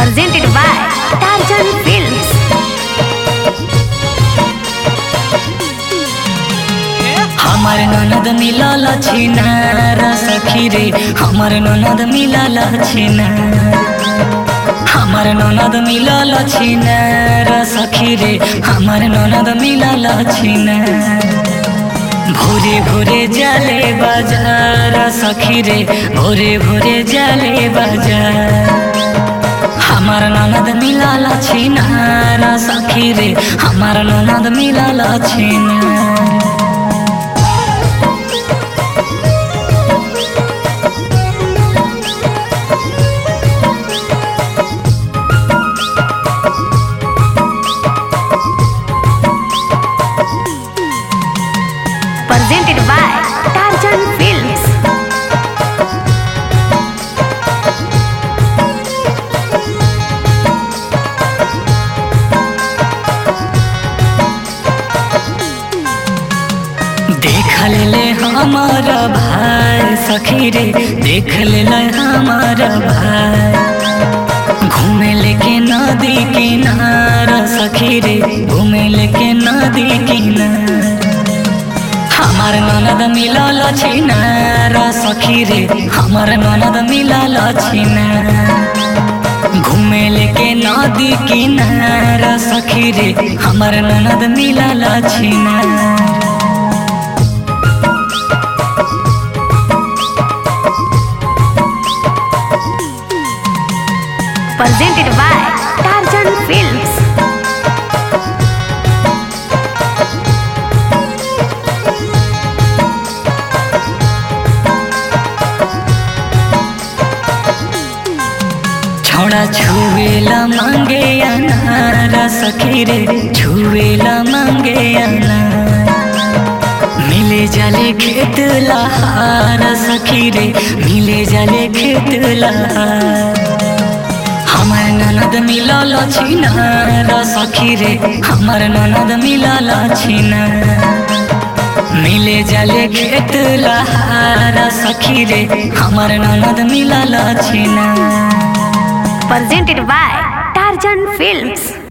presented by Tarzan Films. हमार ननद मिलल छिनार सखी रे, हमार ननद मिलल छिनार, हमार ननद मिलल छिनार सखी रे, हमार ननद मिलल छिनार। भोरे भोरे जाले बाजार सखी रे, भोरे भोरे जाले बाजार। हमार ननद मिलल छिनार सखी रे, हमार ननद मिलल छिनार। Presented by Tarzan Films. देख ले हमारा भाई सखी रे, देख ले हमारा भाई। घूमे लेके नदी किनारा सखी रे, घूमे लेके नदी किनारा। हमार ननद मिलल छिनार सखी रे, हमार ननद मिलल छिनार। घूमे लेके नदी किनारा सखी रे, हमार ननद मिलल छिनार। Presented by Tarzan Films. छोड़ा छुएला मांगे अनार सखी रे, छुएला मांगे अनार। मिले जाले खेत लहार सखी रे, मिले जाले खेत लहार। हमार ननद मिलल छिनार सखी रे, हमार ननद मिलल छिनार। मिले जाले खेत लहार सखी रे, हमार ननद मिलल छिनार। Presented by Tarzan Films.